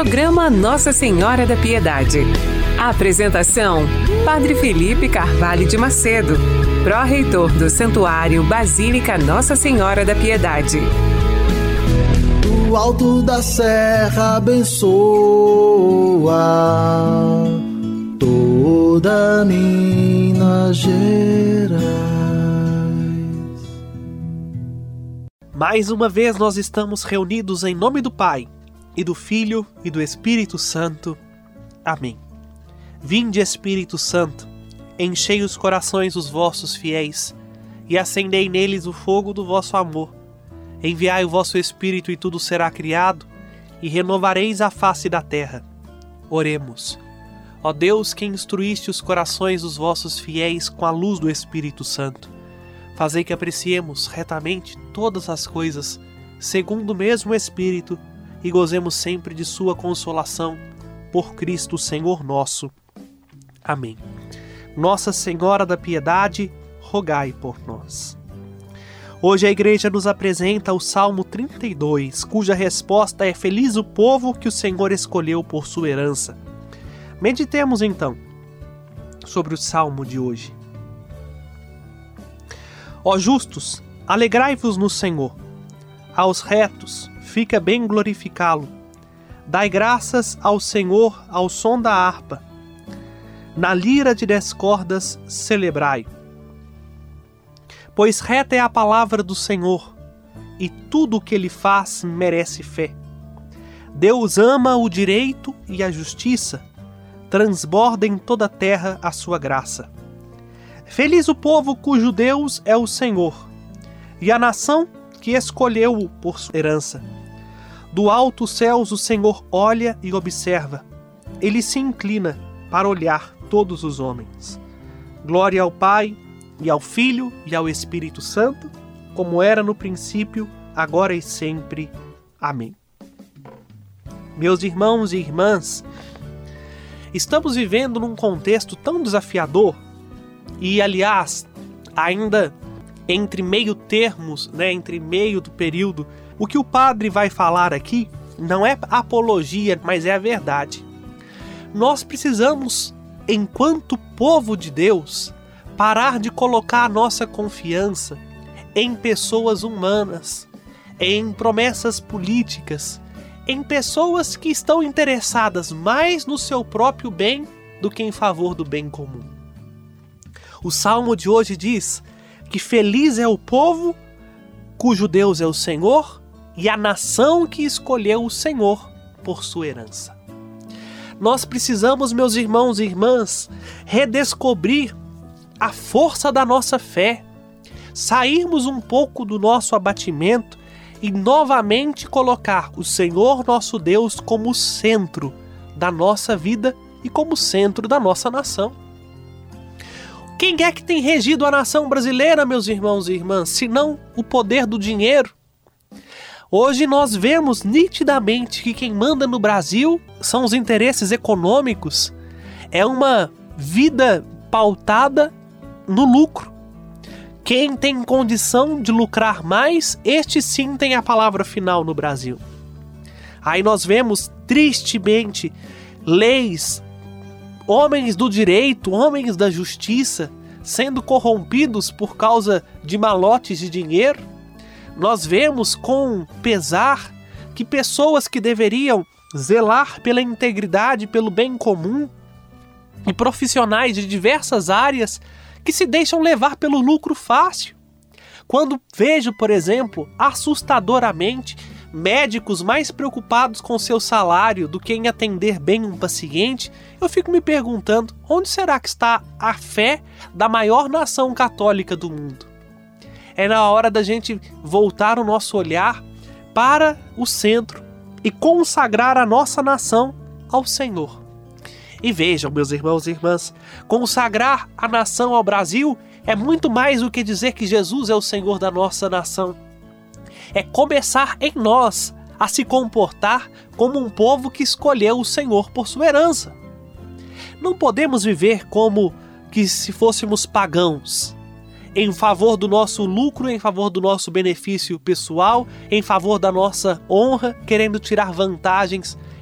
Programa Nossa Senhora da Piedade. A apresentação: Padre Felipe Carvalho de Macedo, pró-reitor do Santuário Basílica Nossa Senhora da Piedade. Do alto da serra abençoa toda Minas Gerais. Mais uma vez nós estamos reunidos em nome do Pai, e do Filho e do Espírito Santo. Amém. Vinde, Espírito Santo, enchei os corações dos vossos fiéis e acendei neles o fogo do vosso amor. Enviai o vosso Espírito e tudo será criado e renovareis a face da terra. Oremos. Ó Deus, que instruíste os corações dos vossos fiéis com a luz do Espírito Santo, fazei que apreciemos retamente todas as coisas, segundo o mesmo Espírito, e gozemos sempre de sua consolação, por Cristo Senhor nosso. Amém. Nossa Senhora da Piedade, rogai por nós. Hoje a igreja nos apresenta o Salmo 32, cuja resposta é: feliz o povo que o Senhor escolheu por sua herança. Meditemos então sobre o Salmo de hoje. Ó justos, alegrai-vos no Senhor. Aos retos, fica bem glorificá-lo. Dai graças ao Senhor ao som da harpa. Na lira de 10 cordas celebrai. Pois reta é a palavra do Senhor, e tudo o que ele faz merece fé. Deus ama o direito e a justiça, transborda em toda a terra a sua graça. Feliz o povo cujo Deus é o Senhor, e a nação que escolheu-o por sua herança. Do alto céus o Senhor olha e observa. Ele se inclina para olhar todos os homens. Glória ao Pai, e ao Filho, e ao Espírito Santo, como era no princípio, agora e sempre. Amém. Meus irmãos e irmãs, estamos vivendo num contexto tão desafiador e, aliás, ainda entre meio termos, entre meio do período, o que o padre vai falar aqui não é apologia, mas é a verdade. Nós precisamos, enquanto povo de Deus, parar de colocar a nossa confiança em pessoas humanas, em promessas políticas, em pessoas que estão interessadas mais no seu próprio bem do que em favor do bem comum. O Salmo de hoje diz que feliz é o povo cujo Deus é o Senhor e a nação que escolheu o Senhor por sua herança. Nós precisamos, meus irmãos e irmãs, redescobrir a força da nossa fé, sairmos um pouco do nosso abatimento e novamente colocar o Senhor nosso Deus como centro da nossa vida e como centro da nossa nação. Quem é que tem regido a nação brasileira, meus irmãos e irmãs, senão o poder do dinheiro? Hoje nós vemos nitidamente que quem manda no Brasil são os interesses econômicos. É uma vida pautada no lucro. Quem tem condição de lucrar mais, este sim tem a palavra final no Brasil. Aí nós vemos, tristemente, leis, homens do direito, homens da justiça, sendo corrompidos por causa de malotes de dinheiro. Nós vemos com pesar que pessoas que deveriam zelar pela integridade, pelo bem comum, e profissionais de diversas áreas que se deixam levar pelo lucro fácil. Quando vejo, por exemplo, assustadoramente, médicos mais preocupados com seu salário do que em atender bem um paciente, eu fico me perguntando, onde será que está a fé da maior nação católica do mundo? É na hora da gente voltar o nosso olhar para o centro e consagrar a nossa nação ao Senhor. E vejam, meus irmãos e irmãs, consagrar a nação ao Brasil é muito mais do que dizer que Jesus é o Senhor da nossa nação. É começar em nós a se comportar como um povo que escolheu o Senhor por sua herança. Não podemos viver como que se fôssemos pagãos, em favor do nosso lucro, em favor do nosso benefício pessoal, em favor da nossa honra, querendo tirar vantagens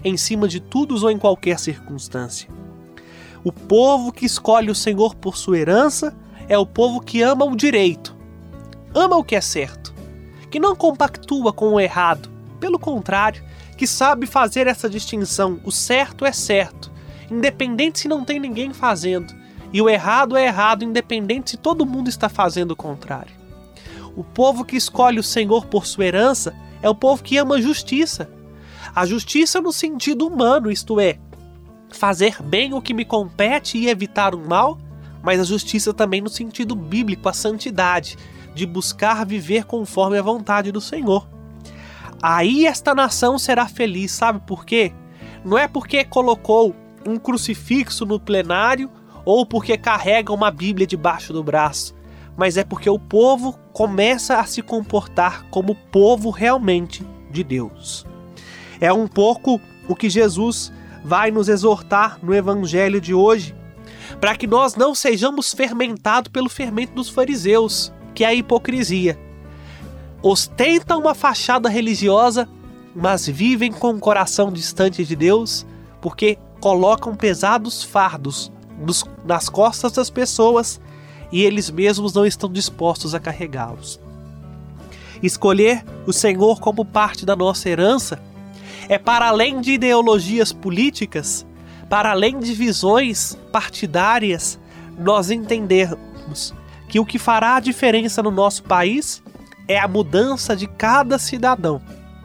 em cima de tudo ou em qualquer circunstância. O povo que escolhe o Senhor por sua herança é o povo que ama o direito, ama o que é certo, que não compactua com o errado, pelo contrário, que sabe fazer essa distinção. O certo é certo, independente se não tem ninguém fazendo, e o errado é errado, independente se todo mundo está fazendo o contrário. O povo que escolhe o Senhor por sua herança é o povo que ama a justiça. A justiça no sentido humano, isto é, fazer bem o que me compete e evitar o mal, mas a justiça também no sentido bíblico, a santidade, de buscar viver conforme a vontade do Senhor. Aí esta nação será feliz, sabe por quê? Não é porque colocou um crucifixo no plenário ou porque carrega uma Bíblia debaixo do braço, mas é porque o povo começa a se comportar como povo realmente de Deus. É um pouco o que Jesus vai nos exortar no Evangelho de hoje, para que nós não sejamos fermentados pelo fermento dos fariseus, que é a hipocrisia. Ostentam uma fachada religiosa, mas vivem com o coração distante de Deus, porque colocam pesados fardos nas costas das pessoas e eles mesmos não estão dispostos a carregá-los. Escolher o Senhor como parte da nossa herança é para além de ideologias políticas, para além de visões partidárias, nós entendermos que o que fará a diferença no nosso país é a mudança de cada cidadão.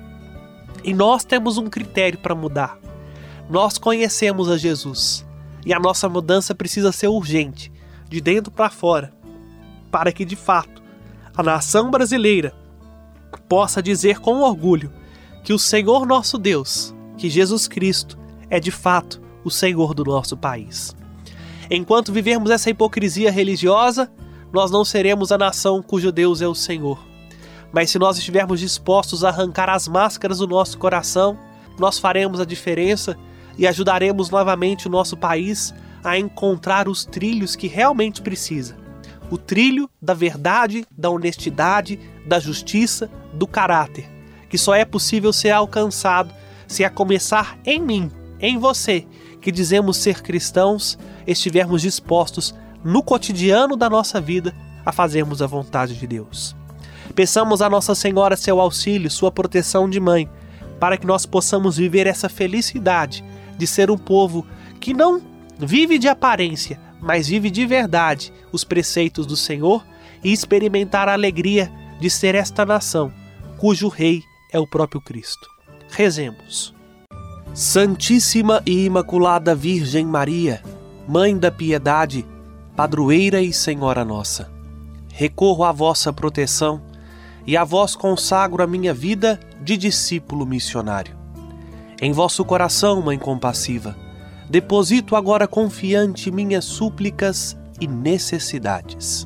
E nós temos um critério para mudar. Nós conhecemos a Jesus. E a nossa mudança precisa ser urgente, de dentro para fora, para que de fato a nação brasileira possa dizer com orgulho que o Senhor nosso Deus, que Jesus Cristo, é de fato o Senhor do nosso país. Enquanto vivermos essa hipocrisia religiosa, nós não seremos a nação cujo Deus é o Senhor. Mas se nós estivermos dispostos a arrancar as máscaras do nosso coração, nós faremos a diferença e ajudaremos novamente o nosso país a encontrar os trilhos que realmente precisa. O trilho da verdade, da honestidade, da justiça, do caráter, que só é possível ser alcançado se a começar em mim, em você, que dizemos ser cristãos, estivermos dispostos no cotidiano da nossa vida a fazermos a vontade de Deus. Peçamos a Nossa Senhora seu auxílio, sua proteção de mãe, para que nós possamos viver essa felicidade de ser um povo que não vive de aparência, mas vive de verdade os preceitos do Senhor e experimentar a alegria de ser esta nação, cujo Rei é o próprio Cristo. Rezemos. Santíssima e Imaculada Virgem Maria, Mãe da Piedade, Padroeira e Senhora nossa, recorro à vossa proteção e a vós consagro a minha vida de discípulo missionário. Em vosso coração, Mãe compassiva, deposito agora confiante minhas súplicas e necessidades.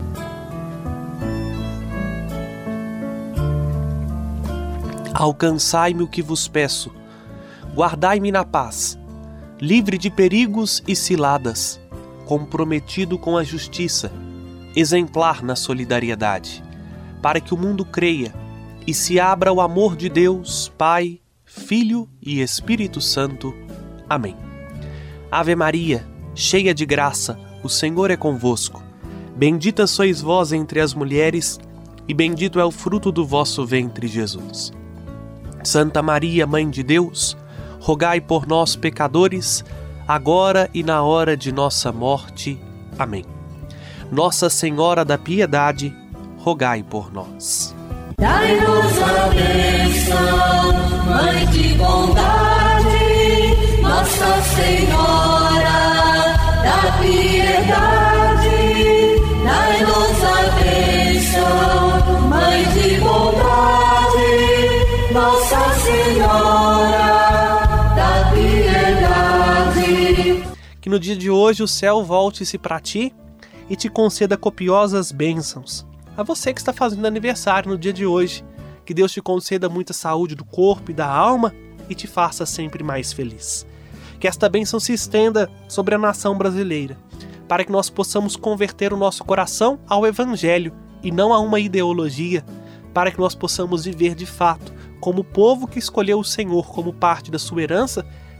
Alcançai-me o que vos peço, guardai-me na paz, livre de perigos e ciladas, comprometido com a justiça, exemplar na solidariedade, para que o mundo creia e se abra ao amor de Deus, Pai, Filho e Espírito Santo. Amém. Ave Maria, cheia de graça, o Senhor é convosco. Bendita sois vós entre as mulheres, e bendito é o fruto do vosso ventre, Jesus. Santa Maria, Mãe de Deus, rogai por nós, pecadores, agora e na hora de nossa morte. Amém. Nossa Senhora da Piedade, rogai por nós. Dai-nos a bênção, Mãe de bondade, Nossa Senhora da Piedade. Dai-nos a bênção, Mãe de bondade, Nossa Senhora da Piedade. Que no dia de hoje o céu volte-se para ti e te conceda copiosas bênçãos. A você que está fazendo aniversário no dia de hoje, que Deus te conceda muita saúde do corpo e da alma e te faça sempre mais feliz. Que esta bênção se estenda sobre a nação brasileira, para que nós possamos converter o nosso coração ao Evangelho e não a uma ideologia, para que nós possamos viver de fato como o povo que escolheu o Senhor como parte da sua herança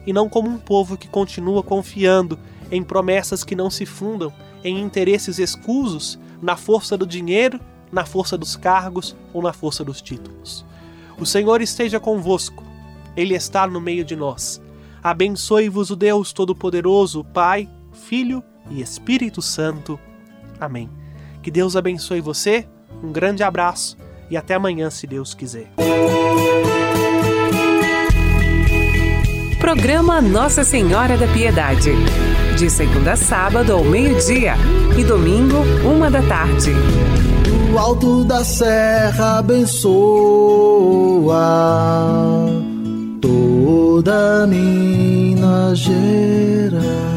e não como um povo que continua confiando em promessas que não se fundam em interesses escusos, na força do dinheiro, na força dos cargos ou na força dos títulos. O Senhor esteja convosco, Ele está no meio de nós. Abençoe-vos o Deus Todo-Poderoso, Pai, Filho e Espírito Santo. Amém. Que Deus abençoe você, um grande abraço e até amanhã, se Deus quiser. Programa Nossa Senhora da Piedade. De segunda a sábado ao meio-dia e domingo, 1h. Do alto da serra abençoa toda Minas Gerais.